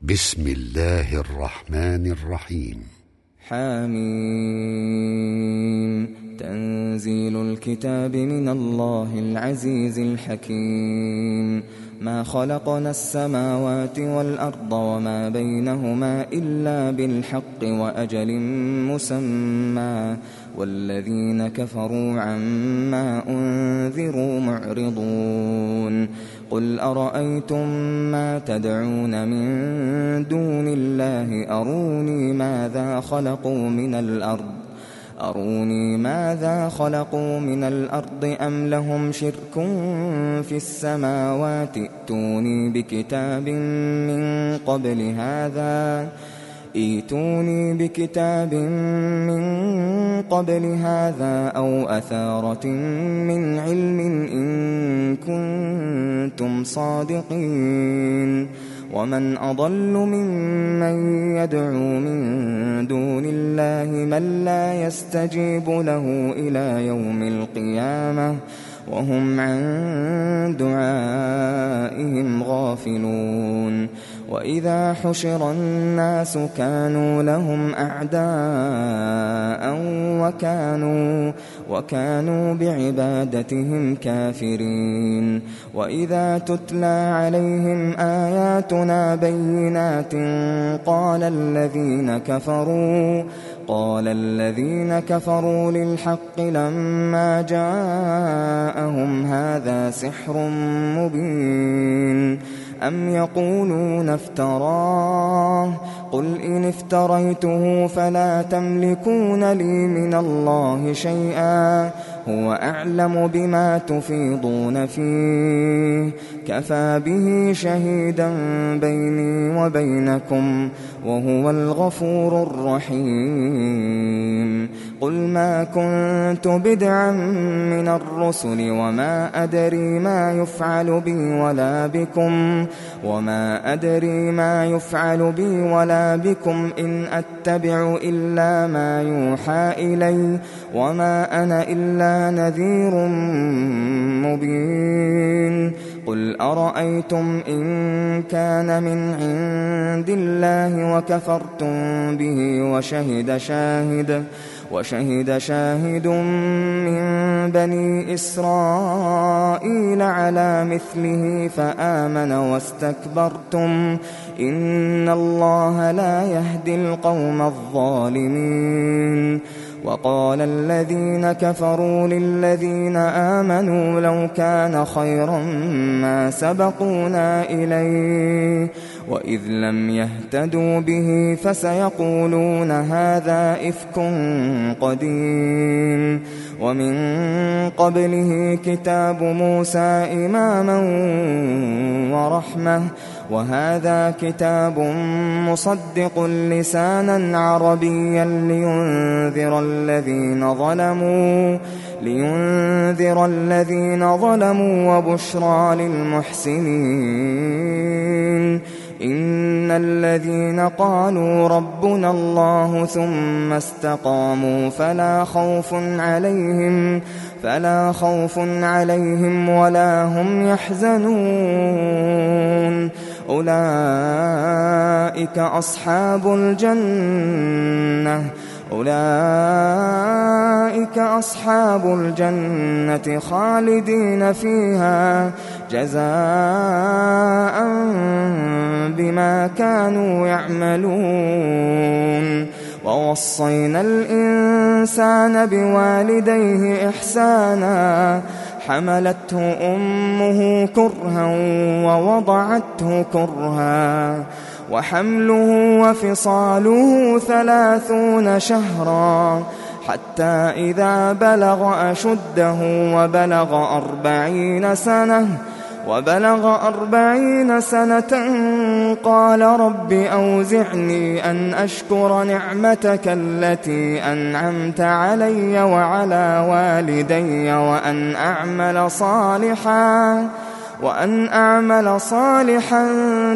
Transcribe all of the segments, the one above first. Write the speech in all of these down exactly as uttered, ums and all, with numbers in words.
بسم الله الرحمن الرحيم. حميم. تنزيل الكتاب من الله العزيز الحكيم. ما خلقنا السماوات والأرض وما بينهما إلا بالحق وأجل مسمى والذين كفروا عما أنذروا معرضون. قل أرأيتم ما تدعون من دون الله أروني ماذا خلقوا من الأرض أروني ماذا خلقوا من الأرض أم لهم شرك في السماوات ائتوني بكتاب من قبل هذا ائتوني بكتاب من قبل هذا أو أثارة من علم إن كنتم صادقين. ومن أضل ممن يدعو من دون الله من لا يستجيب له إلى يوم القيامة وهم عن دعائهم غافلون. وإذا حشر الناس كانوا لهم أعداء وكانوا, وكانوا بعبادتهم كافرين. وإذا تتلى عليهم آياتنا بينات قال الذين كفروا قال الذين كفروا للحق لما جاءهم هذا سحر مبين أم يقولون افتراه قل إن افتريته فلا تملكون لي من الله شيئا هو أعلم بما تفيضون فيه كفى به شهيدا بيني وبينكم وهو الغفور الرحيم. قل ما كنت بدعا من الرسل وما أدري ما يفعل بي ولا بكم وما أدري ما يفعل بي ولا بكم إن أتبع إلا ما يوحى إلي وما أنا إلا نذير مبين. قل أرأيتم إن كان من عند الله وكفرتم به وشهد شاهد وشهد شاهد من بني إسرائيل على مثله فآمن واستكبرتم إن الله لا يهدي القوم الظالمين. وقال الذين كفروا للذين آمنوا لو كان خيرا ما سبقونا إليه وإذ لم يهتدوا به فسيقولون هذا إفك قديم. ومن قبله كتاب موسى إماما ورحمة وهذا كتاب مصدق لسانا عربيا لينذر الذين ظلموا لينذر الذين ظلموا وبشرى للمحسنين. إن الذين قالوا ربنا الله ثم استقاموا فلا خوف عليهم فلا خوف عليهم ولا هم يحزنون. أولئك أصحاب الجنة أولئك أصحاب الجنة خالدين فيها جزاء بما كانوا يعملون. ووصينا الإنسان بوالديه إحسانا حملته أمه كرها ووضعته كرها وحمله وفصاله ثلاثون شهرا حتى إذا بلغ أشده وبلغ أربعين سنة وبلغ أربعين سنة قال رب أوزعني أن أشكر نعمتك التي أنعمت علي وعلى والدي وأن أعمل صالحا وأن أعمل صالحا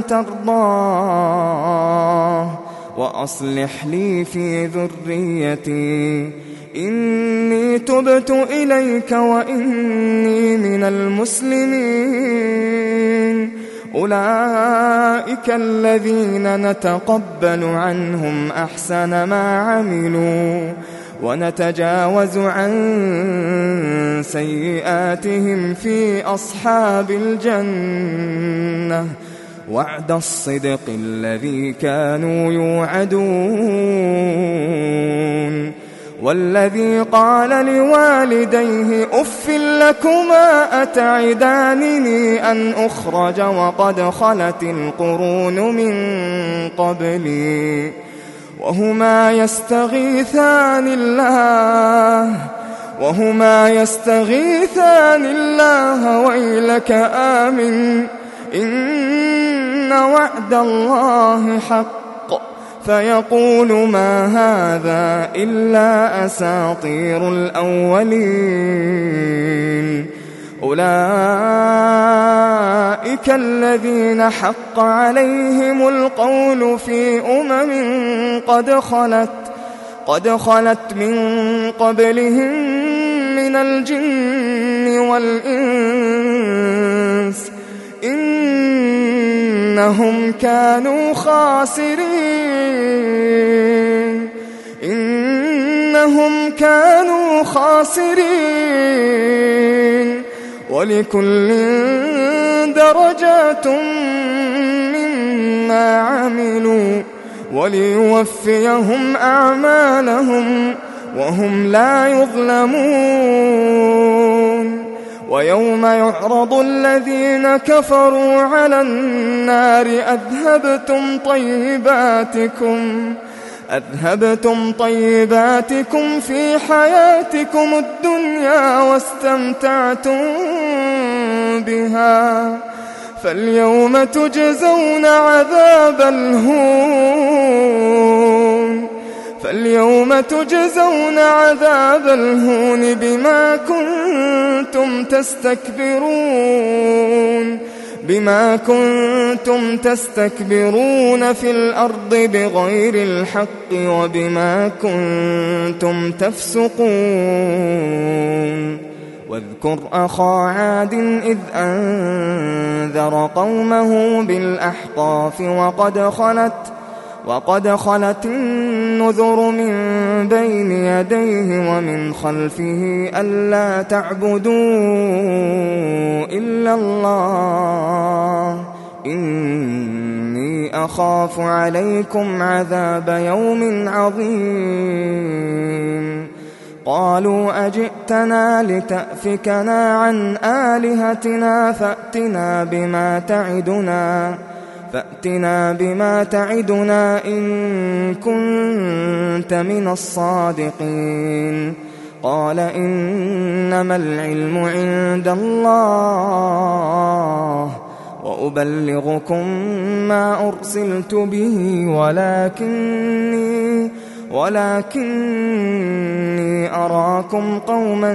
ترضاه وأصلح لي في ذريتي إني تبت إليك وإني من المسلمين. أولئك الذين نتقبل عنهم أحسن ما عملوا ونتجاوز عن سيئاتهم في أصحاب الجنة وعد الصدق الذي كانوا يوعدون. والذي قال لوالديه أف لكما أتعدانني أن أخرج وقد خلت القرون من قبلي وهما يستغيثان الله وهما يستغيثان الله ويلك آمن إن وعد الله حق فيقول ما هذا إلا أساطير الأولين. أولئك الذين حق عليهم القول في أمم قد خلت قد خلت من قبلهم من الجن والإنس إنهم كانوا خاسرين إنهم كانوا خاسرين ولكل درجات مما عملوا وليوفيهم أعمالهم وهم لا يظلمون. ويوم يعرض الذين كفروا على النار أذهبتم طيباتكم أذهبتم طيباتكم في حياتكم الدنيا واستمتعتم بها فاليوم تجزون عذاب الهون فاليوم تجزون عذاب الهون بما كنتم تستكبرون بما كنتم تستكبرون في الأرض بغير الحق وبما كنتم تفسقون. واذكر أخا عاد إذ أنذر قومه بالأحقاف وقد خلت وقد خلت النذر من بين يديه ومن خلفه ألا تعبدوا إلا الله إني أخاف عليكم عذاب يوم عظيم. قالوا أجئتنا لتأفكنا عن آلهتنا فأتنا بما تعدنا فأتنا بما تعدنا إن كنت من الصادقين. قال إنما العلم عند الله وأبلغكم ما أرسلت به ولكني ولكني أراكم قوما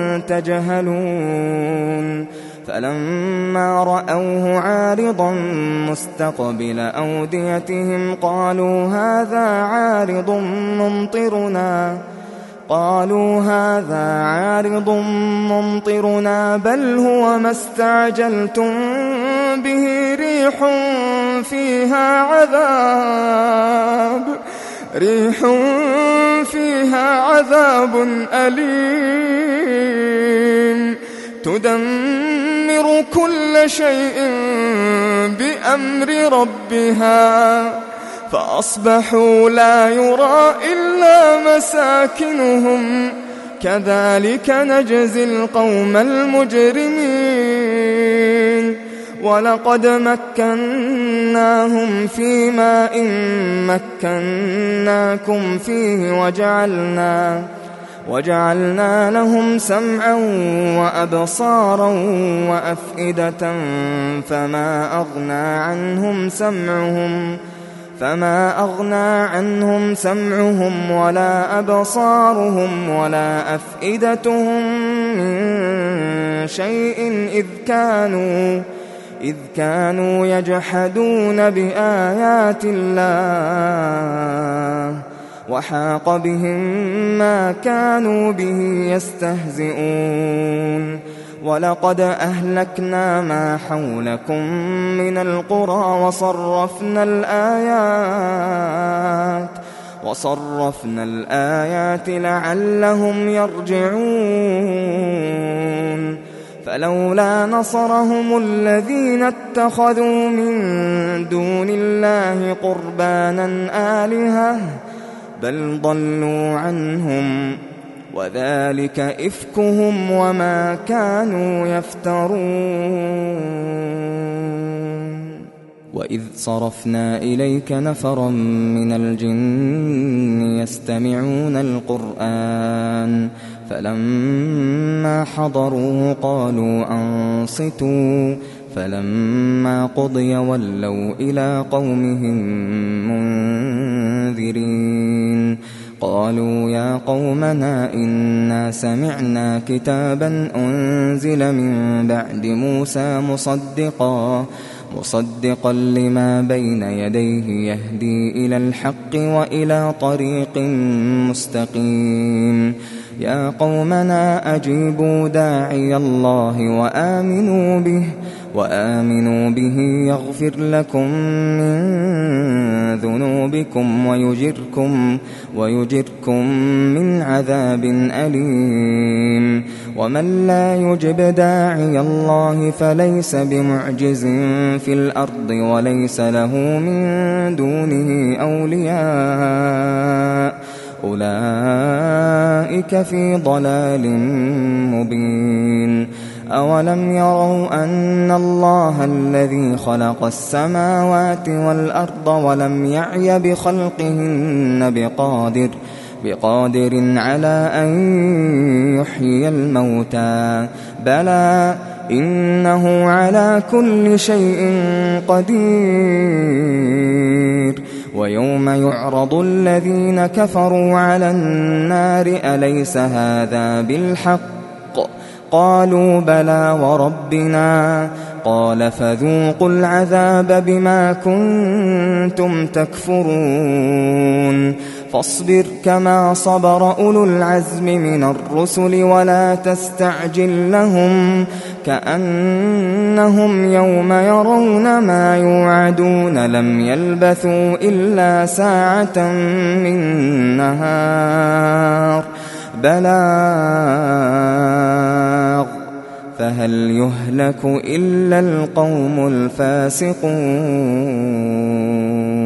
تجهلون. فلما رأوه عارضا مستقبل أوديتهم قالوا هذا عارض ممطرنا قالوا هذا عارض ممطرنا بل هو ما استعجلتم به ريح فيها عذاب ريح فيها عذاب أليم تدمر كل شيء بأمر ربها فأصبحوا لا يرى إلا مساكنهم كذلك نجزي القوم المجرمين. ولقد مكناهم في ماء مكناكم فيه وجعلنا وجعلنا لهم سمعا وأبصارا وأفئدة فما أغنى عنهم سمعهم فما أغنى عنهم سمعهم ولا أبصارهم ولا أفئدتهم من شيء إذ كانوا إذ كانوا يجحدون بآيات الله وحاق بهم ما كانوا به يستهزئون. ولقد أهلكنا ما حولكم من القرى وصرفنا الآيات وصرفنا الآيات لعلهم يرجعون فلولا نصرهم الذين اتخذوا من دون الله قربانا آلهة بل ضلوا عنهم وذلك إفكهم وما كانوا يفترون وإذ صرفنا إليك نفرا من الجن يستمعون القرآن فلما حضروه قالوا أنصتوا فلما قضي ولوا إلى قومهم منذرين قالوا يا قومنا إنا سمعنا كتابا أنزل من بعد موسى مصدقا مصدقا لما بين يديه يهدي إلى الحق وإلى طريق مستقيم يا قومنا أجيبوا داعي الله وآمنوا به وآمنوا به يغفر لكم من ذنوبكم ويجركم ويجركم من عذاب أليم ومن لا يجب داعي الله فليس بمعجز في الأرض وليس له من دونه أولياء أولئك في ضلال مبين أولم يروا أن الله الذي خلق السماوات والأرض ولم يعي بخلقهن بقادر بقادر على أن يحيي الموتى بلى إنه على كل شيء قدير ويوم يعرض الذين كفروا على النار أليس هذا بالحق قالوا بلى وربنا قال فذوقوا العذاب بما كنتم تكفرون فاصبر كما صبر أولو العزم من الرسل ولا تستعجل لهم كأنهم يوم يرون ما يوعدون لم يلبثوا إلا ساعة من نهار بلاغ فهل يهلك إلا القوم الفاسقون